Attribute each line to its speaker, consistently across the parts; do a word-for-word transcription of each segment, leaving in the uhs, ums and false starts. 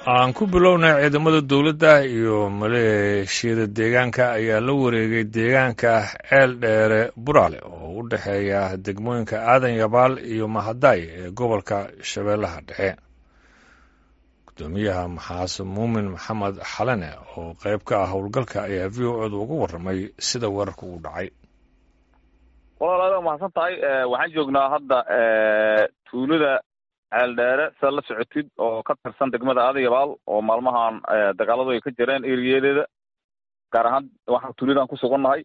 Speaker 1: aan ku bilownay ciidamada dawladda iyo maleeshiyada deegaanka ayaa la wareegay deegaanka ceel dheere buraale oo u dhexeeya degmooyinka aadan yabaal iyo mahadaay ee gobolka shabeellaha dhexe gudoomiyaha maxaas muumin maxamed xalane oo qayb ka ah howlgalka ayaa v o edu uga warramay sida weerarka uu dhacay.
Speaker 2: walaalaada mahadsan tahay waxaan joognaa hadda tuulada ceel dheere sida la socotid oo ka tirsan degmada aadan yabaal oo maalmahan dagaaladu ay ka jireen eriyadeeda gaar ahaan waxaan tuuladan ku sugannahay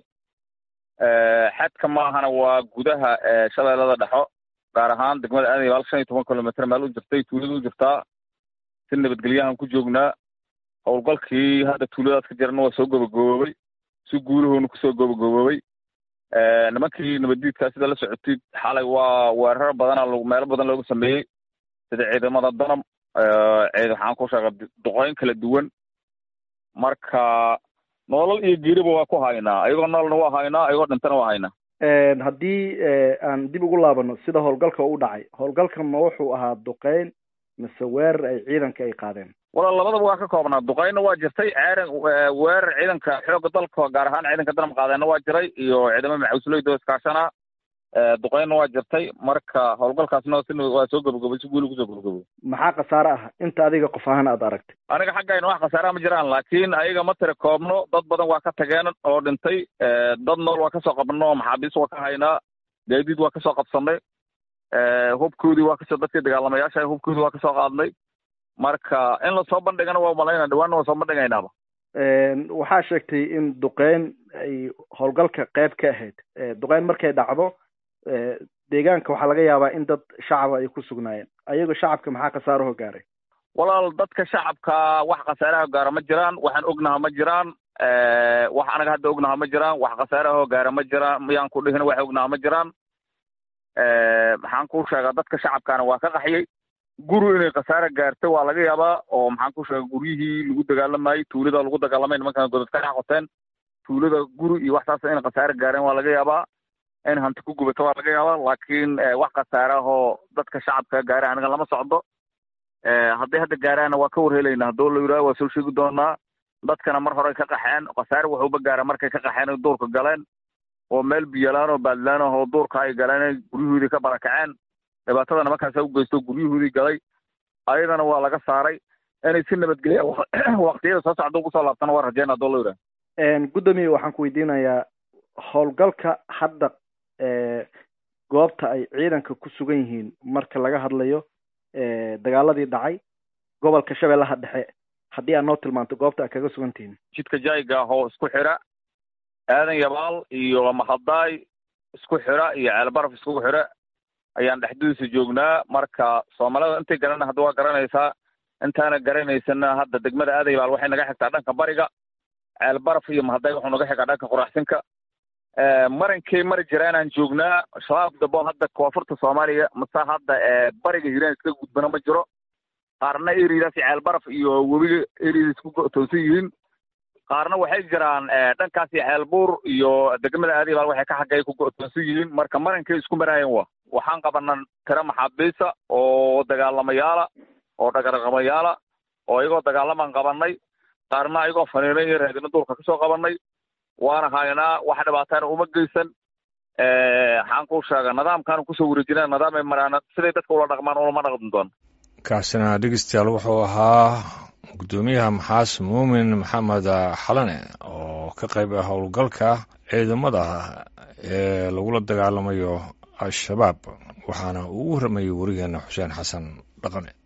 Speaker 2: xadka maahana waa gudaha shabeellada dhexo gaar ahaan degmada aadan yabaal shan iyo toban kilomitr meel u jirtay tuulada u jirtaa si nabadgelyahan ku joognaa howlgalkii hadda tuuladaas ka jirana waa soo gabagaboobay si guulahoona kusoo gabagaboobay nimankii nabaddiidkaa sida la socotid xalay waa weerar badana meelo badan looga sameeyey sida ciidamada danab ciid waxaan ku sheegay duqooyin kala duwan marka nolol iyo geeriba waa ku haynaa ayagoo nololna waa haynaa ayagoo dhintana waa haynaa.
Speaker 3: haddii aan dib ugu laabano sida howlgalka u dhacay howlgalkan ma wuxuu ahaa duqeyn mise weerar ay ciidanka ay qaadeen?
Speaker 2: walaal labadaba waa ka koobnaa duqeynna waa jirtay ceeran weerar ciidanka xoogga dalka gaar ahaan ciidanka danab qaadeenna waa jiray iyo ciidamada maxawsleyda oo iskaashana duqeynna waa jirtay marka howlgalkaasna waa soo gabagabay si guuli kusoo gabagabo.
Speaker 3: maxaa khasaare ah inta adiga qof ahaan aad aragtay?
Speaker 2: aniga xaggayna wax khasaaraha ma jiraan laakiin ayaga ma tira koobno dad badan waa ka tageen oo dhintay dad nool waa kasoo qabno maxaabiis waa ka haynaa gaadiid waa kasoo qabsanay hubkoodii waa kasoo dadkii dagaalamayaasha hubkoodii waa kasoo qaadnay marka in lasoo bandhigana waa umalayna dhawaanna waa soo bandhigaynaaba.
Speaker 3: waxaa sheegtay in duqeyn ay howlgalka qayb ka ahayd duqeyn markay dhacdo deegaanka waxaa laga yaabaa in dad shacaba ay ku sugnaayeen ayago shacabka maxaa khasaaraho gaaray?
Speaker 2: walaal dadka shacabka wax khasaaraho gaara ma jiraan waxaan ognaha ma jiraan wax anaga hadda ognaha ma jiraan wax khasaaraho gaara ma jiraan miyaan ku dhihin wax ognaha ma jiraan maxaan ku sheegaa dadka shacabkaana waa ka qaxiyey guri inay khasaare gaartay waa laga yaabaa oo maxaan ku sheega guryihii lagu dagaalamayey tuulada lagu dagaalamay nimankan godad ka dhex qoteen tuulada guri iyo waxtaas inay khasaare gaareen waa laga yaabaa in hanti ku gubato waa laga yaabaa laakiin wax khasaarahoo dadka shacabka gaara aniga lama socdo hadday hadda gaaraana waa ka warhelaynaa haddoo la yidhaha waa soo sheegi doonaa dadkana mar horey ka qaxeen khasaare waxuuba gaara markay ka qaxeen ay duurka galeen oo meel biyalaan oo baadlaan oo duurka ay galeen guryahoodii ka barakaceen dhibaatada nimankaasa u geysto guryahoodii galay ayadana waa laga saaray inay si nabadgelya waqtiyada soo socda ugu soo laabtana waa rajeyna haddoo la yidhaha.
Speaker 3: gudoomiye waxaan ku weydiinayaa howlgalka hadda goobta ay ciidanka ku sugan yihiin marka laga hadlayo dagaaladii dhacay gobolka shabeellaha dhexe haddii aad noo tilmaanto goobta aad kaga sugan tihiin.
Speaker 2: jidka jayga oo isku xira aadan yabaal iyo mahadaay isku xira iyo ceelbaraf isku xira ayaan dhexdiisa joognaa marka soomaalida intay garana hadda waa garanaysaa intaana garanaysana hadda degmada aadan yabaal waxay naga xigtaa dhanka bariga ceelbaraf iyo mahadaay wuxuu naga xigaa dhanka quraxsinka marankay mari jiraanaan joognaa shabaab dabo hadda koonfurta soomaaliya mase hadda bariga hiiraan iska gudbana ma jiro qaarna eridaas ceelbaraf iyo webiga erida isku toosan yihiin qaarna waxay jiraan dhankaasi ceelbuur iyo degmada aadan yabaal waxay ka xaggay ku go'toonsan yihiin marka marankay isku maraayeen wa waxaan qabanaa tiro maxaabiisa oo dagaalamayaala oo dhagarqamayaala oo iyagoo dagaalamaan qabanay qaarna ayagoo faniinan iyo raadina duurka kasoo qabanay waana haynaa wax dhibaatana uma geysan waxaan ku sheega nidaamkaanu kusoo wareejinaa nidaam ay maraan siday dadka ula dhaqmaan ulama dhaqmi doon.
Speaker 1: kaasina dhegeystayaal wuxuu ahaa gudoomiyaha maxaas muumin maxamed xalane oo ka qayb ah howlgalka ciidamada ee lagula dagaalamayo al-shabaab waxaana uu u warramayay warigeena xuseen xasan dhaqane.